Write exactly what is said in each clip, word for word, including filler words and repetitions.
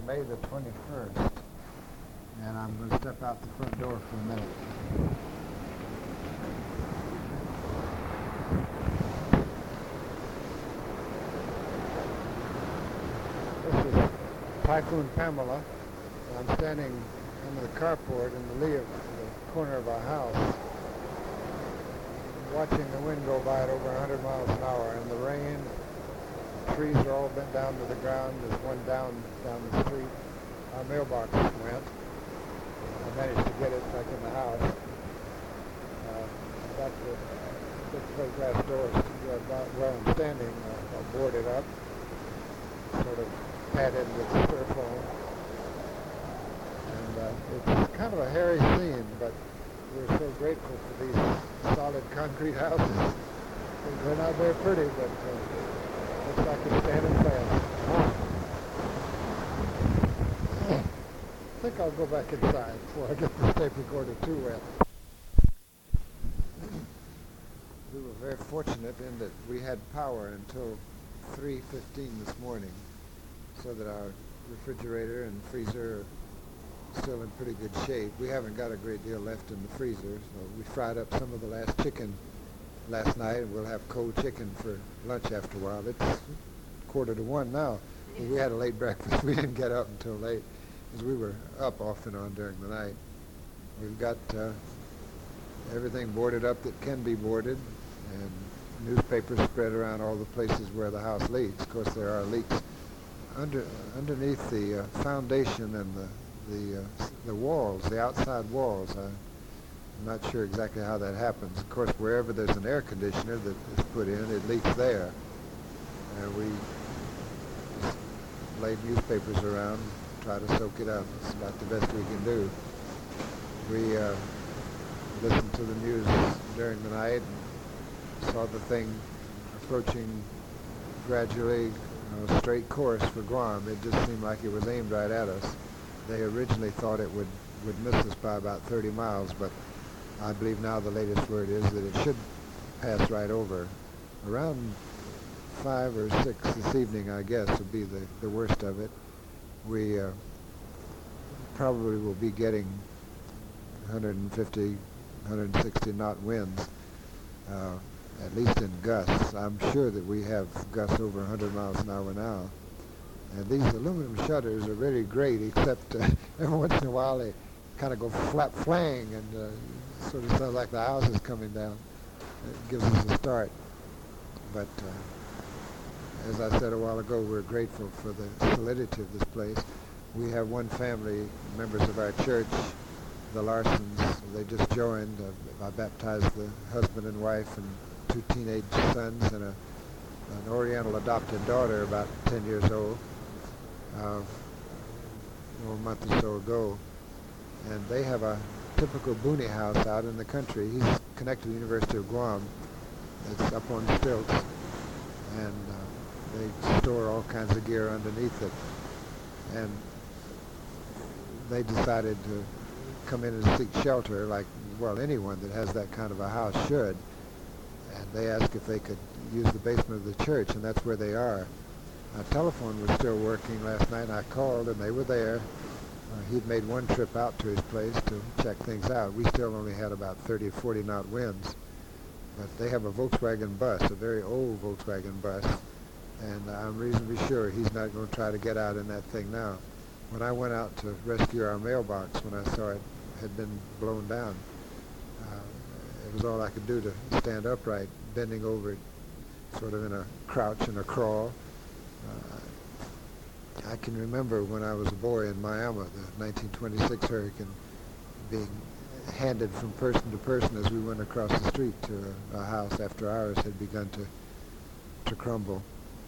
May the twenty-first, and I'm going to step out the front door for a minute. This is Typhoon Pamela. I'm standing under the carport in the lee of the corner of our house, watching the wind go by at over one hundred miles an hour, and the rain. Trees are all bent down to the ground. There's one down down the street. Our mailbox went. I managed to get it back in the house. Uh, got the big plate glass doors uh, where I'm standing uh, boarded up, sort of padded with styrofoam. And uh, it's kind of a hairy scene, but we're so grateful for these solid concrete houses. They're not very pretty, but uh, looks like it's standing fast. I think I'll go back inside before I get the tape recorder too wet. We were very fortunate in that we had power until three fifteen this morning, so that our refrigerator and freezer are still in pretty good shape. We haven't got a great deal left in the freezer, so we fried up some of the last chicken last night, and we'll have cold chicken for lunch after a while. It's quarter to one now. We had a late breakfast. We didn't get up until late because we were up off and on during the night. We've got uh, everything boarded up that can be boarded, and newspapers spread around all the places where the house leaks. Of course, there are leaks under underneath the uh, foundation and the the uh, the walls, the outside walls. Uh, I'm not sure exactly how that happens. Of course, wherever there's an air conditioner that is put in, it leaks there. And we just laid newspapers around, try to soak it up. It's about the best we can do. We uh, listened to the news during the night and saw the thing approaching gradually on a straight course for Guam. It just seemed like it was aimed right at us. They originally thought it would, would miss us by about thirty miles, but I believe now the latest word is that it should pass right over. Around five or six this evening, I guess, would be the, the worst of it. We uh, probably will be getting one fifty, one sixty knot winds, uh, at least in gusts. I'm sure that we have gusts over one hundred miles an hour now. And these aluminum shutters are really great, except uh, every once in a while they kind of go flap flang, and uh, sort of sounds like the house is coming down. It gives us a start. But uh, as I said a while ago, we're grateful for the solidity of this place. We have one family, members of our church, the Larsons. They just joined. Uh, I baptized the husband and wife and two teenage sons and a, an Oriental adopted daughter about ten years old, uh, a month or so ago. And they have a typical Booney house out in the country. He's connected to the University of Guam. It's up on stilts, and uh, they store all kinds of gear underneath it. And they decided to come in and seek shelter, like, well, anyone that has that kind of a house should. And they asked if they could use the basement of the church, and that's where they are. Our telephone was still working last night, and I called, and they were there. Uh, he'd made one trip out to his place to check things out. We still only had about thirty or forty knot winds. But they have a Volkswagen bus, a very old Volkswagen bus, and I'm reasonably sure he's not going to try to get out in that thing now. When I went out to rescue our mailbox, when I saw it had been blown down, uh, it was all I could do to stand upright, bending over it, sort of in a crouch and a crawl. Uh, I can remember when I was a boy in Miami, the nineteen twenty-six hurricane, being handed from person to person as we went across the street to a, a house after ours had begun to to crumble.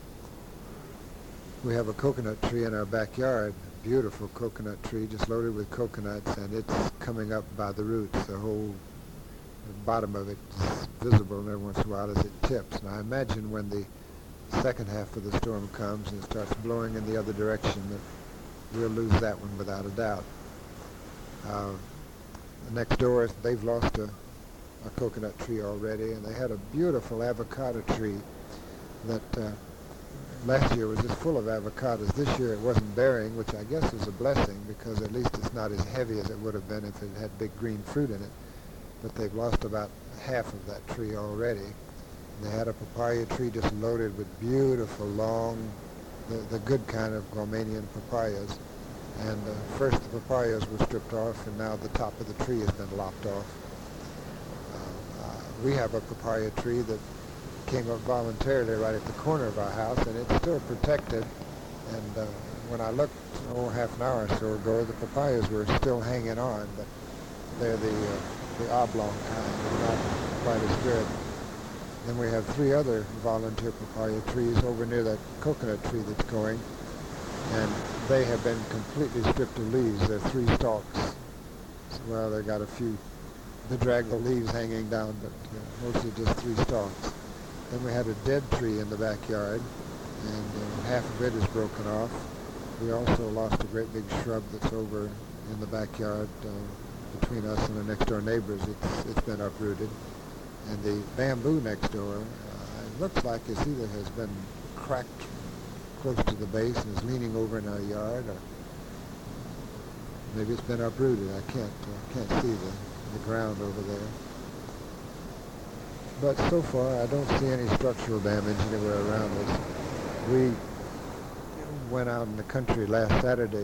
We have a coconut tree in our backyard, a beautiful coconut tree just loaded with coconuts, and it's coming up by the roots. The whole the bottom of it is visible every once in a while as it tips. Now I imagine when the second half of the storm comes and it starts blowing in the other direction that we'll lose that one without a doubt. Uh, next door, they've lost a, a coconut tree already, and they had a beautiful avocado tree that uh, last year was just full of avocados. This year it wasn't bearing, which I guess is a blessing because at least it's not as heavy as it would have been if it had big green fruit in it. But they've lost about half of that tree already. They had a papaya tree just loaded with beautiful, long, the, the good kind of Guamanian papayas. And uh, first the papayas were stripped off, and now the top of the tree has been lopped off. Uh, uh, we have a papaya tree that came up voluntarily right at the corner of our house, and it's still protected. And uh, when I looked, oh, half an hour or so ago, the papayas were still hanging on, but they're the, uh, the oblong kind. They're not quite as good. Then we have three other volunteer papaya trees over near that coconut tree that's going, and they have been completely stripped of leaves. They're three stalks. So, well, they got a few bedraggled leaves hanging down, but uh, mostly just three stalks. Then we had a dead tree in the backyard, and uh, half of it is broken off. We also lost a great big shrub that's over in the backyard uh, between us and the next door neighbors. It's, it's been uprooted. And the bamboo next door, uh, it looks like it either has been cracked close to the base and is leaning over in our yard, or maybe it's been uprooted. I can't, uh, can't see the, the ground over there. But so far, I don't see any structural damage anywhere around us. We went out in the country last Saturday,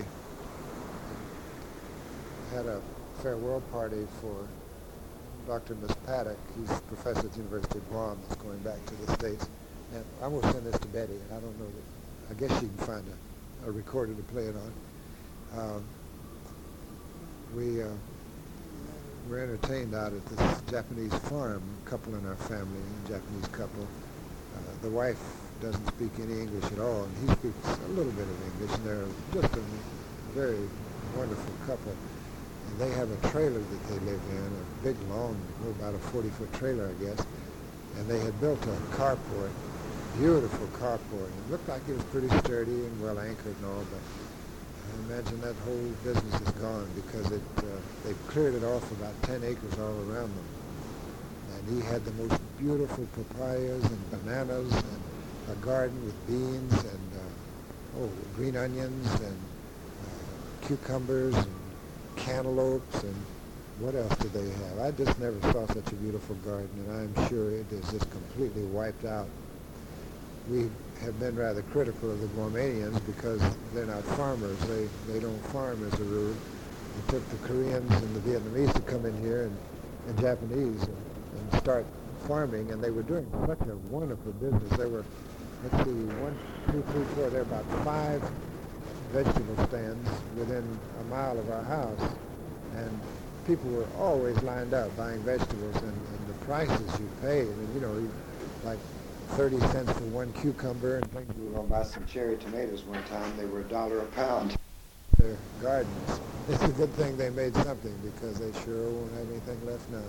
had a farewell party for Doctor Miss Paddock. He's a professor at the University of Guam that's going back to the States. And I will send this to Betty, and I don't know that, I guess she can find a, a recorder to play it on. Um, we uh, were entertained out at this Japanese farm, couple in our family, a Japanese couple. Uh, the wife doesn't speak any English at all, and he speaks a little bit of English, and they're just a very wonderful couple. And they have a trailer that they live in, a big, long, about a forty-foot trailer, I guess. And they had built a carport, beautiful carport. It looked like it was pretty sturdy and well anchored and all, but I imagine that whole business is gone because it uh, they've cleared it off about ten acres all around them. And he had the most beautiful papayas and bananas and a garden with beans and uh, oh, green onions and uh, cucumbers and cantaloupes, and what else did they have? I just never saw such a beautiful garden, and I'm sure it is just completely wiped out. We have been rather critical of the Guamanians because they're not farmers. They, they don't farm as a rule. It took the Koreans and the Vietnamese to come in here and, and Japanese and, and start farming, and they were doing such a wonderful business. There were, let's see, one, two, three, four, there were about five vegetable stands within a mile of our house, and people were always lined up buying vegetables, and, and the prices you pay, I mean, you know, you, like thirty cents for one cucumber, and things. We were going to buy some cherry tomatoes one time. They were a dollar a pound. Their gardens. It's a good thing they made something because they sure won't have anything left now.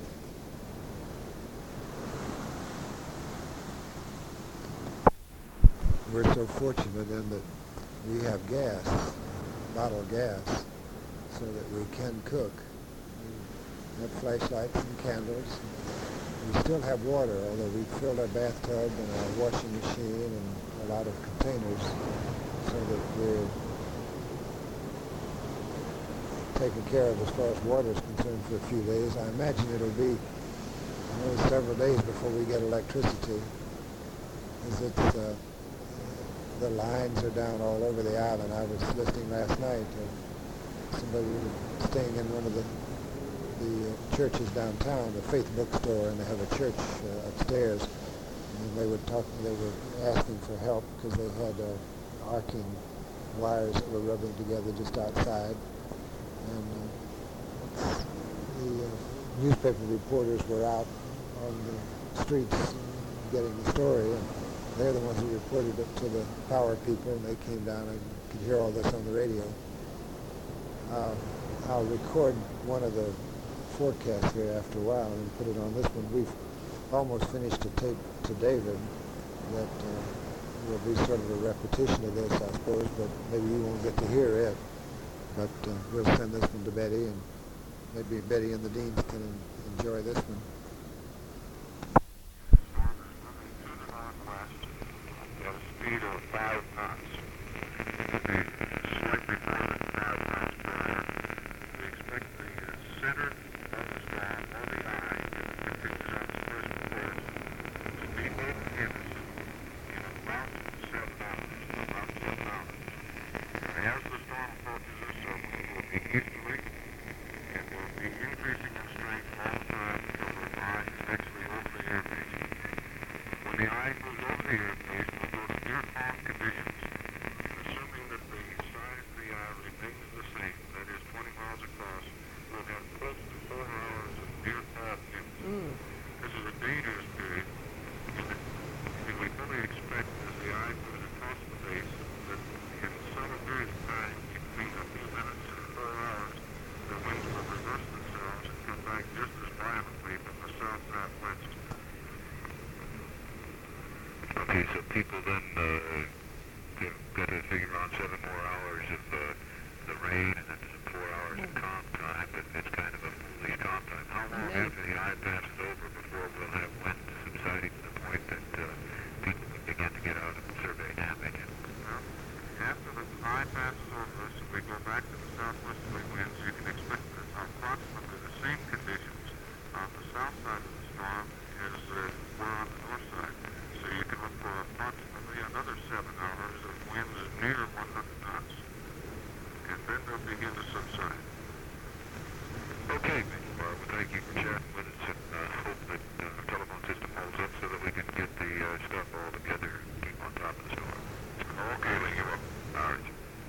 We're so fortunate in that we have gas, bottled gas, so that we can cook. We have flashlights and candles. We still have water, although we filled our bathtub and our washing machine and a lot of containers so that we're taken care of as far as water is concerned for a few days. I imagine it'll be you know, several days before we get electricity, as it's uh, the lines are down all over the island. I was listening last night to somebody staying in one of the, the uh, churches downtown, the Faith Bookstore, and they have a church uh, upstairs. And they were talking, they were asking for help because they had uh, arcing wires that were rubbing together just outside. And uh, the uh, newspaper reporters were out on the streets getting the story. And they're the ones who reported it to the power people, and they came down and could hear all this on the radio. Uh, I'll record one of the forecasts here after a while and put it on this one. We've almost finished a tape to David that uh, will be sort of a repetition of this, I suppose, but maybe you won't get to hear it. But uh, we'll send this one to Betty, and maybe Betty and the Deans can enjoy this one. Speed of as the storm approaches us, our winds will be easterly and will be increasing in strength all the time until the eye is actually over the airbase. When the eye moves over the airbase, we'll go to near calm conditions, assuming that the size of the eye remains the same, that is twenty miles across. We'll have close to four hours of near calm winds. Mm. This is a dangerous period, and we fully expect as the eye moves across the base that in some period of time, between a few minutes and four hours, the winds will reverse themselves and come back just as violently from the south-southwest. Okay, so people then uh, got to figure on seven more hours of uh, the rain and then some four hours of calm time, but it's kind of a foolish calm time. How long Yeah. after the eye passes over before we'll have wind subsiding to the point that uh, people can begin to get out and survey damage? Well, after the eye passes over us and we go back to the southwesterly winds, you can expect approximately the same conditions on the south side of the storm as uh, were on the north side. So you can look for approximately another seven hours of winds near one hundred knots. And then they'll begin to subside. Okay, Major Barbara, thank you for sharing with us, and uh, hope that uh, our telephone system holds up so that we can get the uh, stuff all together and keep on top of the storm. Okay, thank you. All right.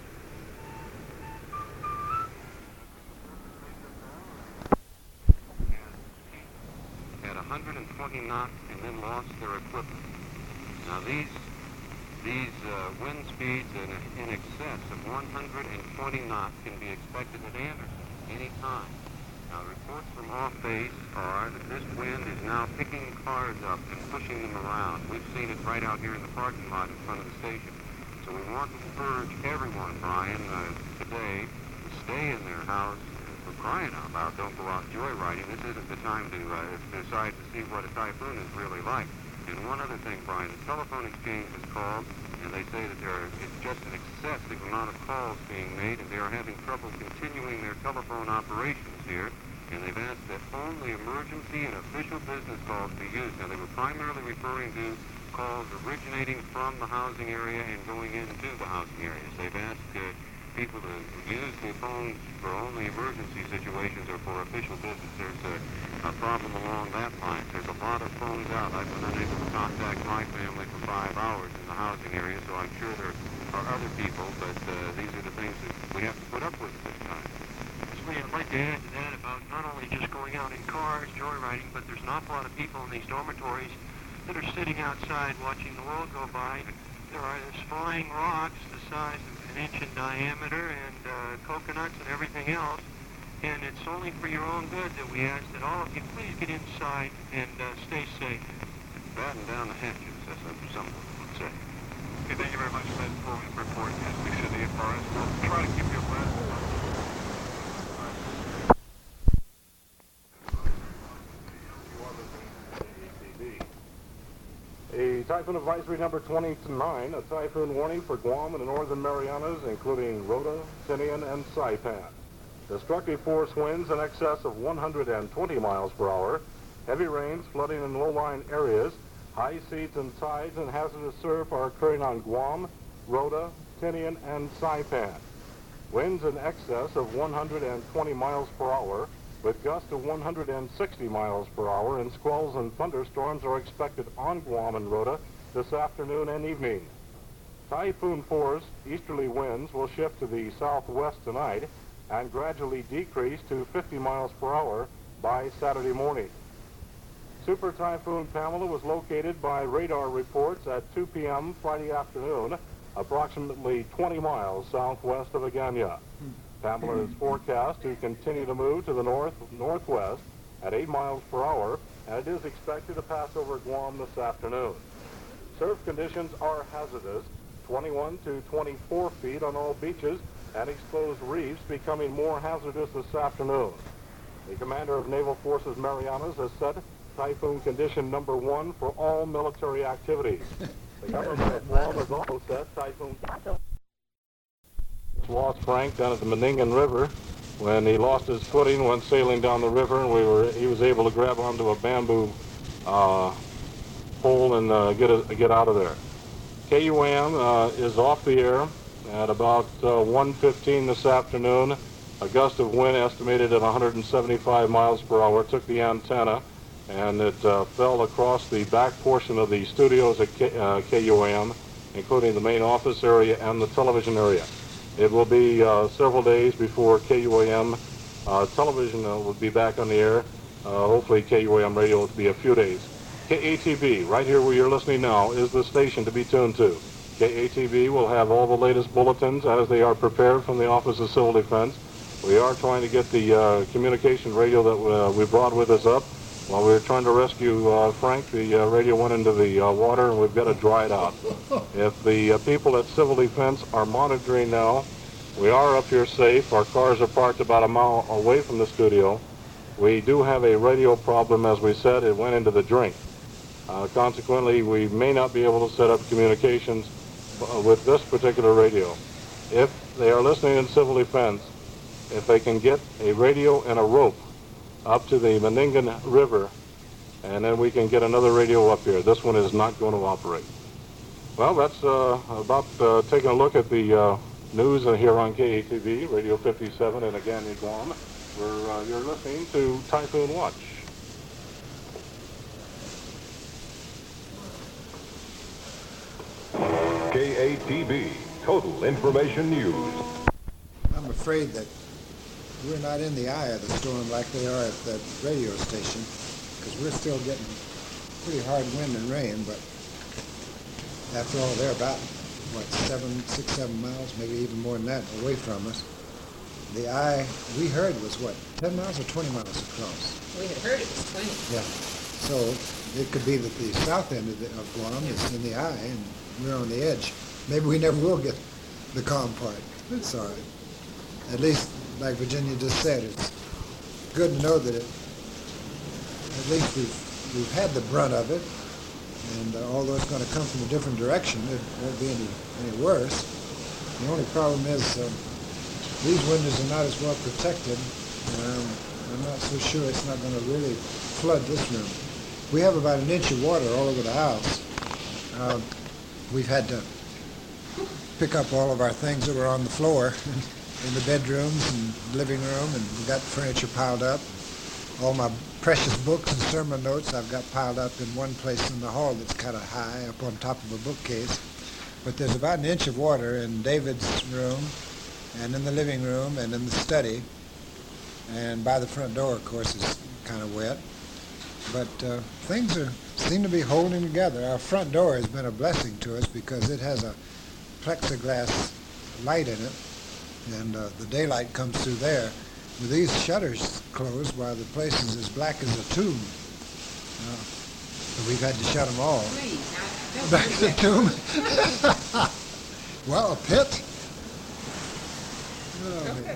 At one hundred twenty knots and then lost their equipment. Now these these uh, wind speeds in, in excess of one hundred twenty knots can be expected at Anderson any time. Now reports from off base are that this wind is now picking cars up and pushing them around. We've seen it right out here in the parking lot in front of the station. So we want to encourage everyone, Brian, uh, today to stay in their house. For crying out loud, don't go out joyriding. This isn't the time to uh, decide to see what a typhoon is really like. And one other thing, Brian, the telephone exchange is called, and they say that there are, it's just an excessive amount of calls being made, and they are having trouble continuing their telephone operations here. And they've asked that only emergency and official business calls be used. Now, they were primarily referring to calls originating from the housing area and going into the housing areas. They've asked uh, people to use the phones for only emergency situations or for official business. There's a, a problem along that line. There's a lot of phones out. I've been unable to contact my family for five hours in the housing area, so I'm sure there are other people, but uh, these are the things that we have to put up with at this time. Lee, I'd like to add to that about not only just going out in cars, joyriding, but there's an awful lot of people in these dormitories that are sitting outside watching the world go by. There are these flying rocks the size of an inch in diameter and uh, coconuts and everything else. And it's only for your own good that we ask that all of you please get inside and uh, stay safe. Batten down the hatches, as someone would say. Okay, thank you very much for that full report. As we said, A F R S will try to keep you abreast. A typhoon advisory number twenty-nine, a typhoon warning for Guam and the Northern Marianas, including Rota, Tinian, and Saipan. Destructive force winds in excess of one hundred twenty miles per hour, heavy rains, flooding in low-lying areas, high seas and tides and hazardous surf are occurring on Guam, Rota, Tinian, and Saipan. Winds in excess of one hundred twenty miles per hour, with gusts of one hundred sixty miles per hour, and squalls and thunderstorms are expected on Guam and Rota this afternoon and evening. Typhoon force easterly winds will shift to the southwest tonight and gradually decrease to fifty miles per hour by Saturday morning. Super Typhoon Pamela was located by radar reports at two p m Friday afternoon, approximately twenty miles southwest of Agana. Pamela is forecast to continue to move to the north-northwest at eight miles per hour, and it is expected to pass over Guam this afternoon. Surf conditions are hazardous, twenty-one to twenty-four feet on all beaches, and exposed reefs becoming more hazardous this afternoon. The commander of Naval Forces Marianas has set typhoon condition number one for all military activities. The government of Guam has also set typhoon... Lost Frank down at the Meningan River when he lost his footing, went sailing down the river, and we were he was able to grab onto a bamboo uh, pole and uh, get a, get out of there. K U A M uh, is off the air At about uh, one fifteen this afternoon, a gust of wind estimated at one hundred seventy-five miles per hour took the antenna, and it uh, fell across the back portion of the studios at K, uh, K U A M, including the main office area and the television area. It will be uh, several days before K U A M uh, television uh, will be back on the air. Uh, hopefully K U A M radio will be a few days. K A T B, right here where you're listening now, is the station to be tuned to. K A T B will have all the latest bulletins as they are prepared from the Office of Civil Defense. We are trying to get the uh, communication radio that uh, we brought with us up. While we were trying to rescue uh, Frank, the uh, radio went into the uh, water, and we've got to dry it out. If the uh, people at Civil Defense are monitoring now, we are up here safe. Our cars are parked about a mile away from the studio. We do have a radio problem, as we said. It went into the drink. Uh, consequently, we may not be able to set up communications uh, with this particular radio. If they are listening in Civil Defense, if they can get a radio and a rope up to the Meningan River, and then we can get another radio up here. This one is not going to operate. Well, that's uh, about uh, taking a look at the uh, news here on K A T V, Radio fifty-seven, and again in Guam, where uh, you're listening to Typhoon Watch. K A T V, Total Information News. I'm afraid that we're not in the eye of the storm like they are at the radio station, because we're still getting pretty hard wind and rain, but after all, they're about, what, seven, six, seven miles, maybe even more than that, away from us. The eye we heard was, what, ten miles or twenty miles across? We had heard it was twenty. Yeah. So it could be that the south end of, the, of Guam is in the eye, and we're on the edge. Maybe we never will get the calm part. It's all right. At least, like Virginia just said, it's good to know that it, at least we've, we've had the brunt of it, and uh, although it's going to come from a different direction, it won't be any, any worse. The only problem is uh, these windows are not as well protected. Um, I'm not so sure it's not going to really flood this room. We have about an inch of water all over the house. Uh, we've had to pick up all of our things that were on the floor in the bedrooms and living room, and we got furniture piled up. All my precious books and sermon notes I've got piled up in one place in the hall that's kind of high up on top of a bookcase. But there's about an inch of water in David's room and in the living room and in the study. And by the front door, of course, it's kind of wet. But uh, things are seem to be holding together. Our front door has been a blessing to us because it has a plexiglass light in it, and uh, the daylight comes through there. With these shutters closed, while the place is as black as a tomb, uh, we've had to shut them all. Please, Back to the tomb. Well, a pit. Oh, Okay.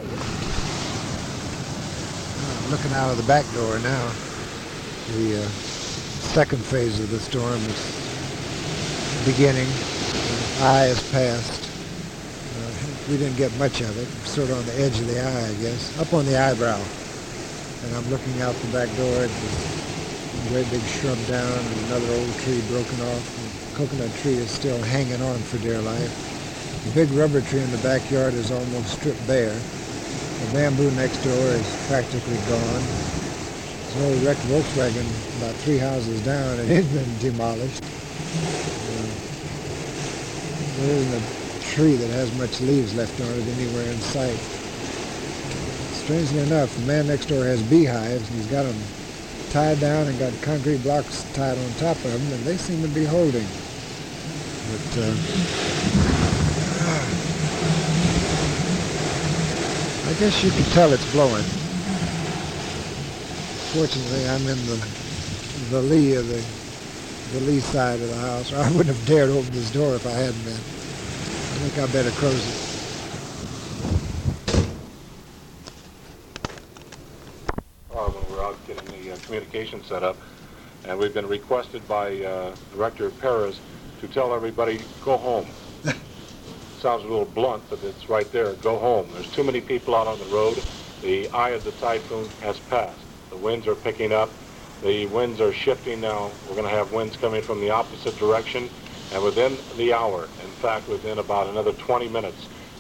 I'm looking out of the back door now. The uh, second phase of the storm is beginning. The eye is past. Uh, we didn't get much of it. Sort of on the edge of the eye, I guess. Up on the eyebrow. And I'm looking out the back door at the great big shrub down and another old tree broken off. The coconut tree is still hanging on for dear life. The big rubber tree in the backyard is almost stripped bare. The bamboo next door is practically gone. There's an old wrecked Volkswagen about three houses down, and it's been demolished. Uh, there isn't a tree that has much leaves left on it anywhere in sight. Strangely enough, the man next door has beehives, and he's got them tied down and got concrete blocks tied on top of them, and they seem to be holding. But uh, I guess you can tell it's blowing. Fortunately, I'm in the the lee of the the lee side of the house. I wouldn't have dared open this door if I hadn't been. I think I better close it. Uh, when we're out getting the uh, communication set up, and we've been requested by uh, Director Perez to tell everybody, go home. Sounds a little blunt, but it's right there. Go home. There's too many people out on the road. The eye of the typhoon has passed. The winds are picking up. The winds are shifting now. We're going to have winds coming from the opposite direction. And within the hour, in fact, within about another twenty minutes,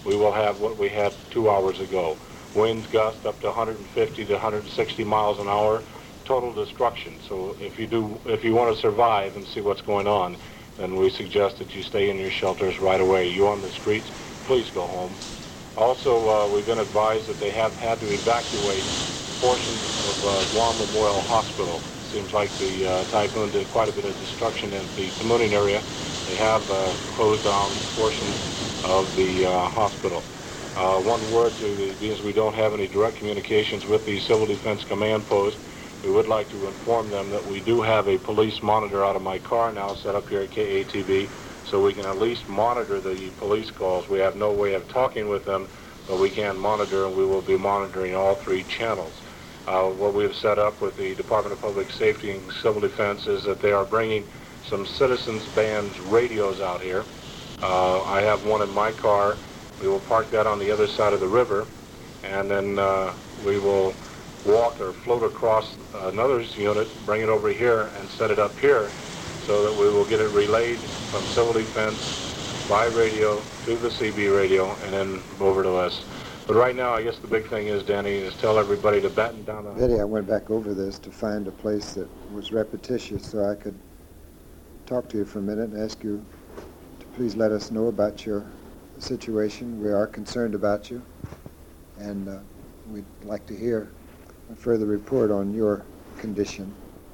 we will have what we had two hours ago. Winds gust up to one hundred fifty to one hundred sixty miles an hour, total destruction. So if you do, if you want to survive and see what's going on, then we suggest that you stay in your shelters right away. You on the streets, please go home. Also, uh, we've been advised that they have had to evacuate portions of uh, Guam Memorial Hospital. Seems like the uh, typhoon did quite a bit of destruction in the Tamuning area. They have uh, closed down portions of the uh, hospital. Uh, one word to the, because we don't have any direct communications with the Civil Defense Command Post, we would like to inform them that we do have a police monitor out of my car now set up here at K A T V, so we can at least monitor the police calls. We have no way of talking with them, but we can monitor, and we will be monitoring all three channels. Uh, what we have set up with the Department of Public Safety and Civil Defense is that they are bringing some citizens bands radios out here. Uh, I have one in my car. We will park that on the other side of the river, and then uh, we will walk or float across another unit, bring it over here, and set it up here so that we will get it relayed from Civil Defense by radio to the C B radio and then over to us. But right now, I guess the big thing is, Danny, is tell everybody to batten down the... Eddie, I went back over this to find a place that was repetitious so I could talk to you for a minute and ask you to please let us know about your situation. We are concerned about you, and uh, we'd like to hear a further report on your condition.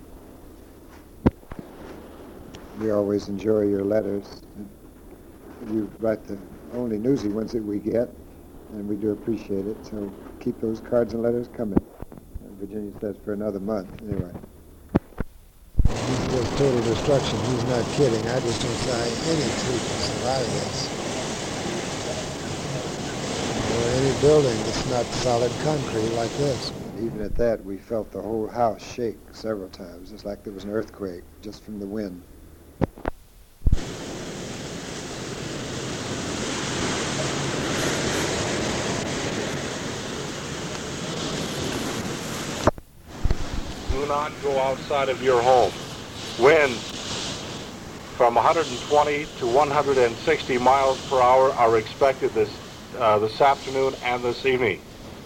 We always enjoy your letters. You write the only newsy ones that we get, and we do appreciate it, so keep those cards and letters coming. And Virginia says for another month, anyway. He says total destruction. He's not kidding. I just don't see any tree can survive this. Or any building that's not solid concrete like this. And even at that, we felt the whole house shake several times. It's like there was an earthquake just from the wind. Do not go outside of your home. Winds from one hundred twenty to one hundred sixty miles per hour are expected this uh, this afternoon and this evening.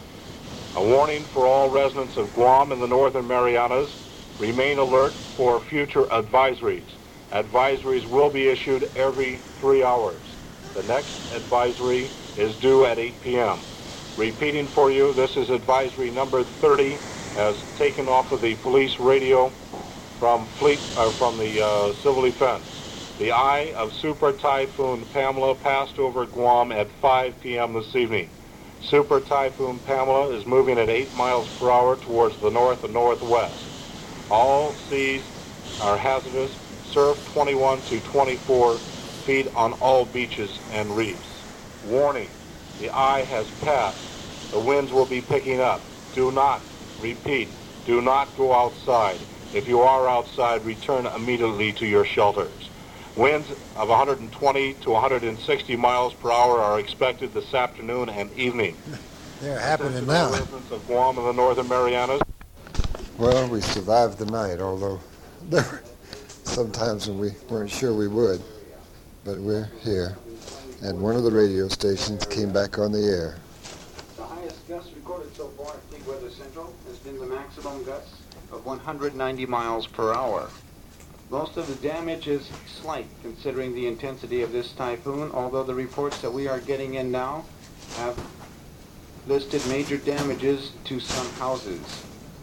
A warning for all residents of Guam and the Northern Marianas: remain alert for future advisories. Advisories will be issued every three hours. The next advisory is due at eight p m Repeating for you, this is advisory number thirty, as taken off of the police radio from fleet uh, from the uh, Civil Defense. The eye of Super Typhoon Pamela passed over Guam at five p m this evening. Super Typhoon Pamela is moving at eight miles per hour towards the north and northwest. All seas are hazardous. Surf twenty-one to twenty-four feet on all beaches and reefs. Warning: the eye has passed. The winds will be picking up. Do not, repeat, do not go outside. If you are outside, return immediately to your shelters. Winds of one hundred twenty to one hundred sixty miles per hour are expected this afternoon and evening. They're happening now. Residents of Guam and the Northern Marianas. Well, we survived the night, although there were sometimes when we weren't sure we would. But we're here, and one of the radio stations came back on the air. The highest gust recorded so far at Big Weather Central has been the maximum gusts of one hundred ninety miles per hour. Most of the damage is slight considering the intensity of this typhoon, although the reports that we are getting in now have listed major damages to some houses.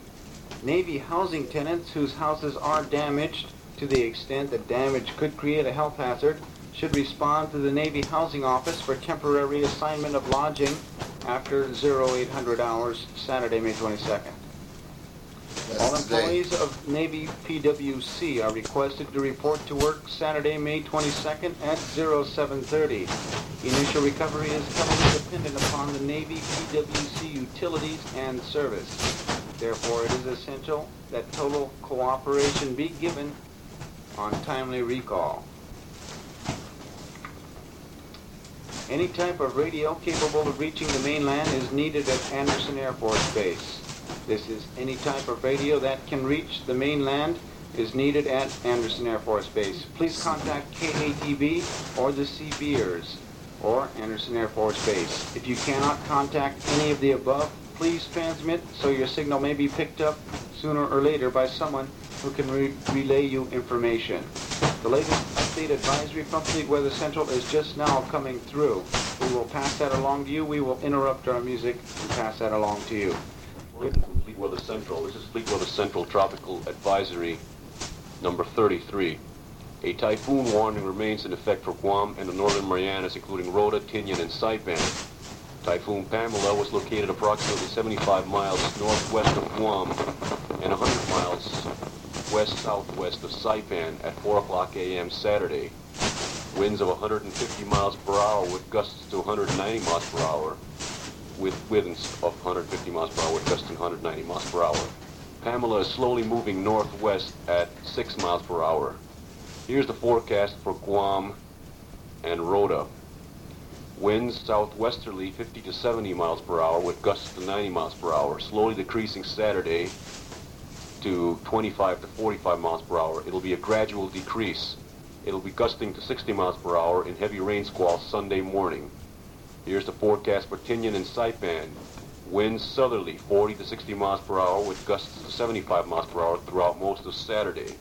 Navy housing tenants whose houses are damaged to the extent that damage could create a health hazard should respond to the Navy Housing Office for temporary assignment of lodging after oh eight hundred hours, Saturday, May twenty-second. All employees of Navy P W C are requested to report to work Saturday, May twenty-second at oh seven thirty. Initial recovery is heavily dependent upon the Navy P W C utilities and service. Therefore, it is essential that total cooperation be given on timely recall. Any type of radio capable of reaching the mainland is needed at Andersen Air Force Base. This is any type of radio that can reach the mainland is needed at Andersen Air Force Base. Please contact K A T V or the Seabeers or Anderson Air Force Base. If you cannot contact any of the above, please transmit so your signal may be picked up sooner or later by someone who can re relay you information. The latest update advisory from Fleet Weather Central is just now coming through. We will pass that along to you. We will interrupt our music and pass that along to you. From Fleet Weather Central. This is Fleet Weather Central Tropical Advisory number thirty-three. A typhoon warning remains in effect for Guam and the Northern Marianas, including Rota, Tinian, and Saipan. Typhoon Pamela was located approximately seventy-five miles northwest of Guam and one hundred miles west-southwest of Saipan at four o'clock a m Saturday. Winds of one hundred fifty miles per hour with gusts to one hundred ninety miles per hour, with winds of one hundred fifty miles per hour with gusts to one hundred ninety miles per hour. Pamela is slowly moving northwest at six miles per hour. Here's the forecast for Guam and Rota. Winds southwesterly fifty to seventy miles per hour with gusts to ninety miles per hour, slowly decreasing Saturday to twenty-five to forty-five miles per hour. It'll be a gradual decrease. It'll be gusting to sixty miles per hour in heavy rain squalls Sunday morning. Here's the forecast for Tinian and Saipan. Winds southerly forty to sixty miles per hour with gusts to seventy-five miles per hour throughout most of Saturday.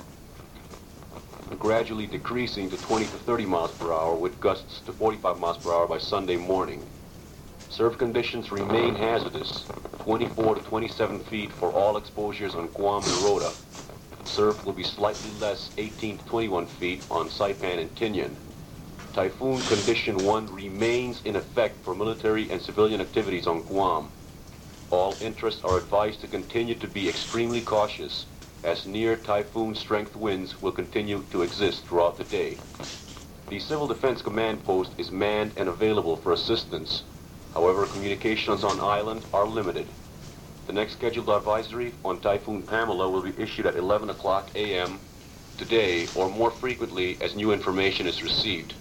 Gradually decreasing to twenty to thirty miles per hour with gusts to forty-five miles per hour by Sunday morning. Surf conditions remain hazardous, twenty-four to twenty-seven feet for all exposures on Guam and Rota. Surf will be slightly less, eighteen to twenty-one feet on Saipan and Tinian. Typhoon Condition one remains in effect for military and civilian activities on Guam. All interests are advised to continue to be extremely cautious, as near typhoon strength winds will continue to exist throughout the day. The Civil Defense Command Post is manned and available for assistance. However, communications on island are limited. The next scheduled advisory on Typhoon Pamela will be issued at eleven o'clock a m today, or more frequently as new information is received.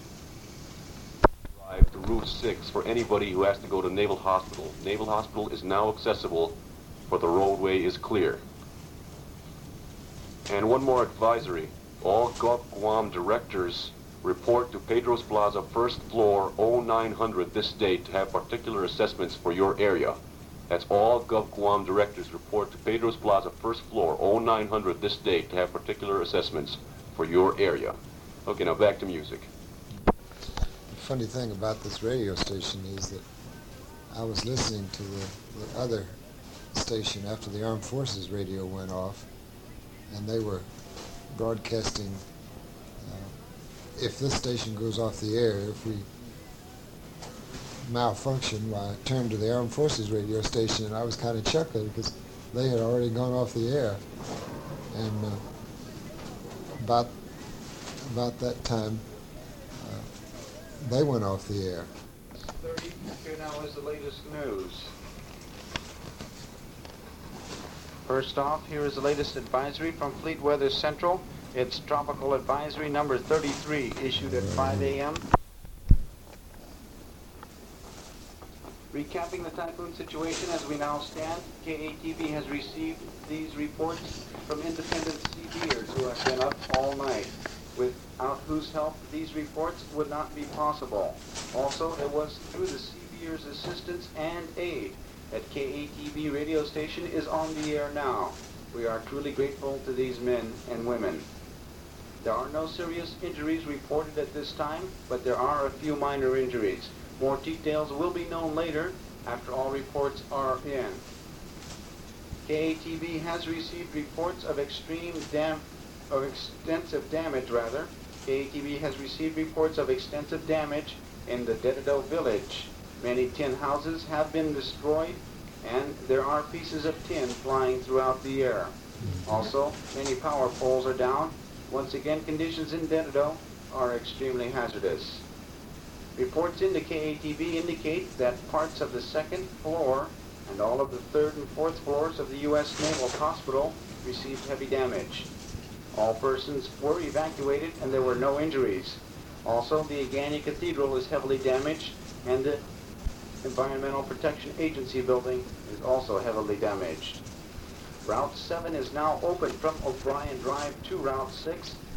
Drive to Route six for anybody who has to go to Naval Hospital. Naval Hospital is now accessible, for the roadway is clear. And one more advisory. All Gulf Guam directors report to Pedro's Plaza first floor oh nine hundred this date to have particular assessments for your area. That's all Gulf Guam directors report to Pedro's Plaza first floor oh nine hundred this date to have particular assessments for your area. Okay, now back to music. The funny thing about this radio station is that I was listening to the, the other station after the Armed Forces radio went off, and they were broadcasting, uh, if this station goes off the air, if we malfunction, well, I turned to the Armed Forces radio station, and I was kind of chuckling because they had already gone off the air. And uh, about, about that time, uh, they went off the air. thirty, here now is the latest news. First off, here is the latest advisory from Fleet Weather Central. It's Tropical Advisory number thirty-three, issued at five a m Recapping the typhoon situation as we now stand, K A T V has received these reports from independent seabeers who have been up all night, without whose help these reports would not be possible. Also, it was through the seabeers' assistance and aid that K A T V radio station is on the air now. We are truly grateful to these men and women. There are no serious injuries reported at this time, but there are a few minor injuries. More details will be known later after all reports are in. K A T V has received reports of extreme dam of extensive damage rather. K A T V has received reports of extensive damage in the Dededo village. Many tin houses have been destroyed, and there are pieces of tin flying throughout the air. Also, many power poles are down. Once again, conditions in Dededo are extremely hazardous. Reports into K A T V indicate that parts of the second floor and all of the third and fourth floors of the U S Naval Hospital received heavy damage. All persons were evacuated and there were no injuries. Also, the Agani Cathedral is heavily damaged, and the Environmental Protection Agency building is also heavily damaged. Route seven is now open from O'Brien Drive to Route six,